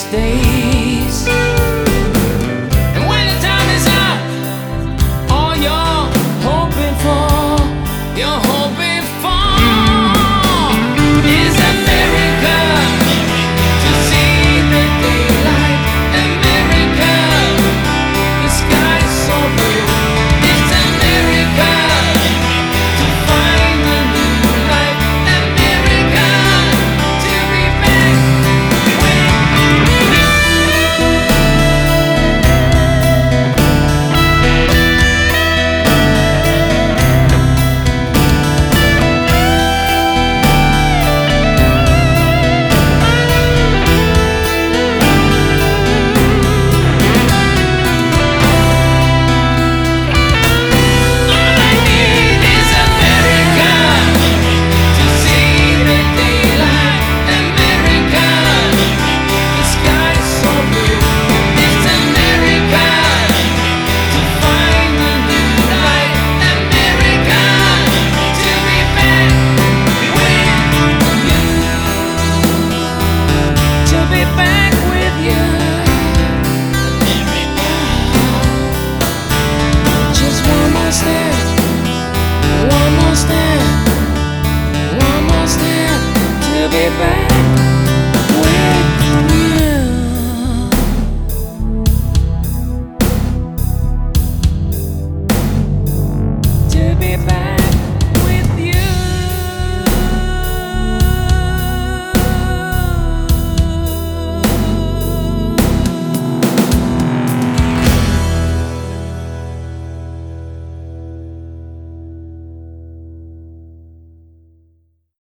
days. And when the time is up, all you're hoping for, you're hoping for is America, to see the daylight. America, the sky's so blue. It's America, to find a new life. America, to be back with you. All I need is America, to see the daylight. America, the sky's so blue. It's America, to find a new light. America, to be back with you. To be back with you. Just one more step, one more step, one more step to be back with you. To be back.